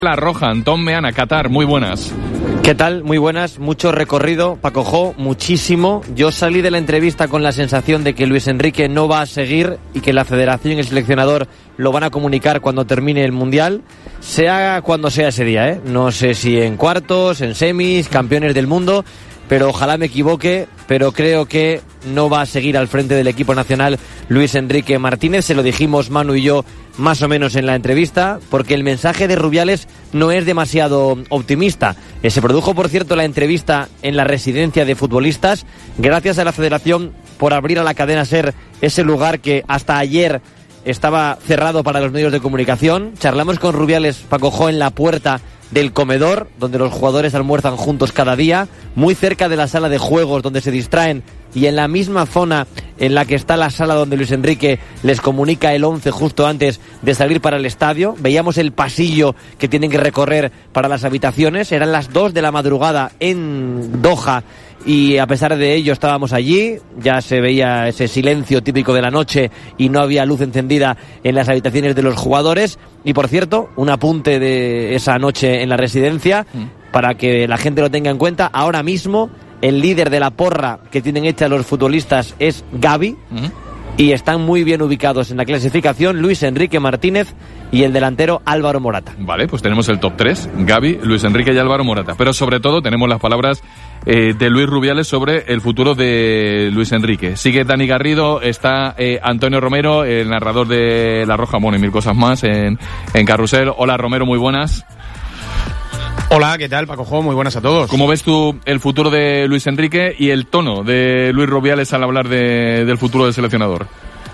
La Roja, Antón Meana, Qatar, muy buenas. ¿Qué tal? Muy buenas, mucho recorrido, Paco Jo, muchísimo. Yo salí de la entrevista con la sensación de que Luis Enrique no va a seguir y que la federación y el seleccionador lo van a comunicar cuando termine el Mundial, sea cuando sea ese día, ¿eh? No sé si en cuartos, en semis, campeones del mundo, pero ojalá me equivoque, pero creo que no va a seguir al frente del equipo nacional Luis Enrique Martínez. Se lo dijimos Manu y yo más o menos en la entrevista, porque el mensaje de Rubiales no es demasiado optimista. Se produjo, por cierto, la entrevista en la residencia de futbolistas, gracias a la federación por abrir a la cadena SER ese lugar que hasta ayer estaba cerrado para los medios de comunicación. Charlamos con Rubiales, Paco Jo, en la puerta del comedor, donde los jugadores almuerzan juntos cada día, muy cerca de la sala de juegos donde se distraen, y en la misma zona en la que está la sala donde Luis Enrique les comunica el 11 justo antes de salir para el estadio. Veíamos el pasillo que tienen que recorrer para las habitaciones. Eran las 2 de la madrugada en Doha y a pesar de ello estábamos allí. Ya se veía ese silencio típico de la noche y no había luz encendida en las habitaciones de los jugadores. Y por cierto, un apunte de esa noche en la residencia para que la gente lo tenga en cuenta. Ahora mismo el líder de la porra que tienen hecha los futbolistas es Gavi, y están muy bien ubicados en la clasificación Luis Enrique Martínez y el delantero Álvaro Morata. Vale, pues tenemos el top 3, Gavi, Luis Enrique y Álvaro Morata. Pero sobre todo tenemos las palabras de Luis Rubiales sobre el futuro de Luis Enrique. Sigue Dani Garrido, está Antonio Romero, el narrador de La Roja, bueno, y mil cosas más en Carrusel. Hola Romero, muy buenas. Hola, ¿qué tal, Paco Jo? Muy buenas a todos. ¿Cómo ves tú el futuro de Luis Enrique y el tono de Luis Rubiales al hablar del futuro del seleccionador?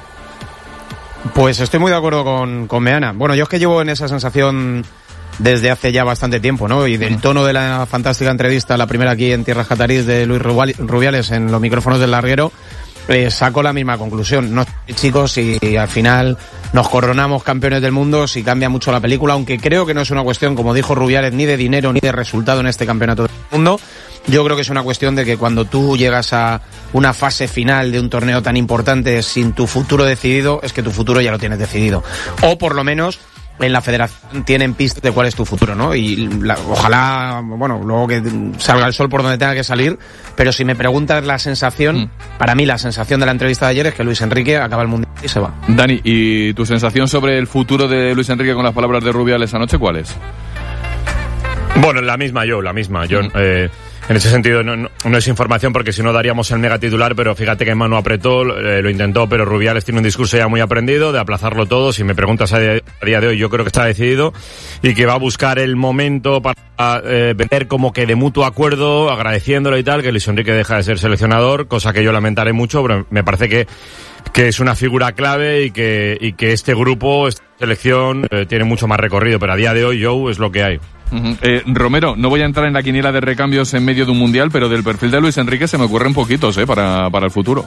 Pues estoy muy de acuerdo con Meana. Bueno, yo es que llevo en esa sensación desde hace ya bastante tiempo, ¿no? Y del tono de la fantástica entrevista, la primera aquí en Tierras Catarís de Luis Rubiales en los micrófonos del Larguero, saco la misma conclusión. No, chicos, y al final nos coronamos campeones del mundo si cambia mucho la película, aunque creo que no es una cuestión, como dijo Rubiales, ni de dinero ni de resultado en este campeonato del mundo. Yo creo que es una cuestión de que cuando tú llegas a una fase final de un torneo tan importante sin tu futuro decidido, es que tu futuro ya lo tienes decidido. O por lo menos en la federación tienen pistas de cuál es tu futuro, ¿no? Y ojalá, bueno, luego que salga el sol por donde tenga que salir, pero si me preguntas la sensación, para mí la sensación de la entrevista de ayer es que Luis Enrique acaba el Mundial y se va. Dani, ¿y tu sensación sobre el futuro de Luis Enrique con las palabras de Rubiales anoche cuál es? Bueno, la misma. Yo, en ese sentido no es información porque si no daríamos el mega titular, pero fíjate que Manu apretó, lo intentó, pero Rubiales tiene un discurso ya muy aprendido de aplazarlo todo. Si me preguntas a día de hoy, yo creo que está decidido y que va a buscar el momento para ver como que de mutuo acuerdo, agradeciéndolo y tal, que Luis Enrique deja de ser seleccionador, cosa que yo lamentaré mucho, pero me parece que es una figura clave y que este grupo, esta selección, tiene mucho más recorrido, pero a día de hoy, Joe, es lo que hay. Romero, no voy a entrar en la quiniela de recambios en medio de un mundial, pero del perfil de Luis Enrique se me ocurren poquitos para el futuro.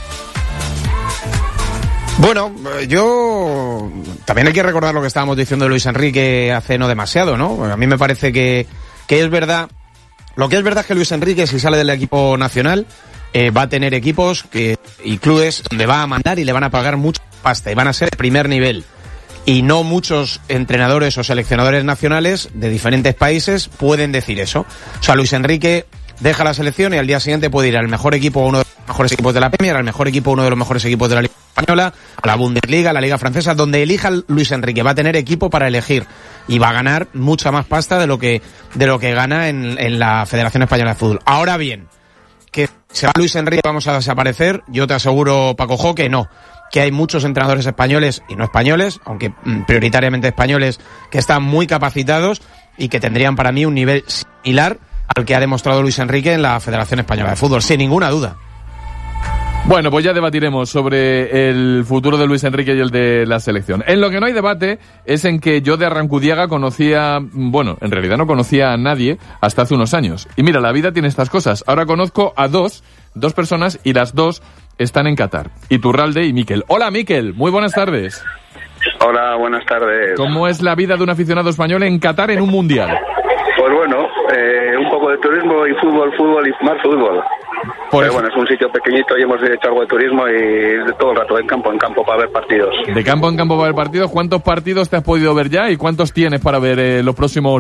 Bueno, yo también hay que recordar lo que estábamos diciendo de Luis Enrique hace no demasiado, ¿no? A mí me parece que es verdad. Lo que es verdad es que Luis Enrique, si sale del equipo nacional, va a tener equipos y clubes donde va a mandar y le van a pagar mucha pasta y van a ser de primer nivel. Y no muchos entrenadores o seleccionadores nacionales de diferentes países pueden decir eso. O sea, Luis Enrique deja la selección y al día siguiente puede ir al mejor equipo, uno de los mejores equipos de la Premier, al mejor equipo, uno de los mejores equipos de la Liga Española, a la Bundesliga, a la Liga Francesa, donde elija Luis Enrique. Va a tener equipo para elegir y va a ganar mucha más pasta de lo que gana en la Federación Española de Fútbol. Ahora bien, que se va Luis Enrique, vamos a desaparecer, yo te aseguro, Paco Jo, que no. Que hay muchos entrenadores españoles y no españoles, aunque prioritariamente españoles, que están muy capacitados y que tendrían para mí un nivel similar al que ha demostrado Luis Enrique en la Federación Española de Fútbol, sin ninguna duda. Bueno, pues ya debatiremos sobre el futuro de Luis Enrique y el de la selección. En lo que no hay debate es en que yo de Arrancudiaga en realidad no conocía a nadie hasta hace unos años. Y mira, la vida tiene estas cosas. Ahora conozco a dos personas y las dos están en Qatar. Iturralde y Mikel. Hola Mikel, muy buenas tardes. Hola, buenas tardes. ¿Cómo es la vida de un aficionado español en Qatar en un mundial? Pues bueno, un poco de turismo y fútbol y más fútbol. Pero bueno, es un sitio pequeñito y hemos hecho algo de turismo y de todo el rato de campo en campo para ver partidos. De campo en campo para ver partidos. ¿Cuántos partidos te has podido ver ya y cuántos tienes para ver los próximos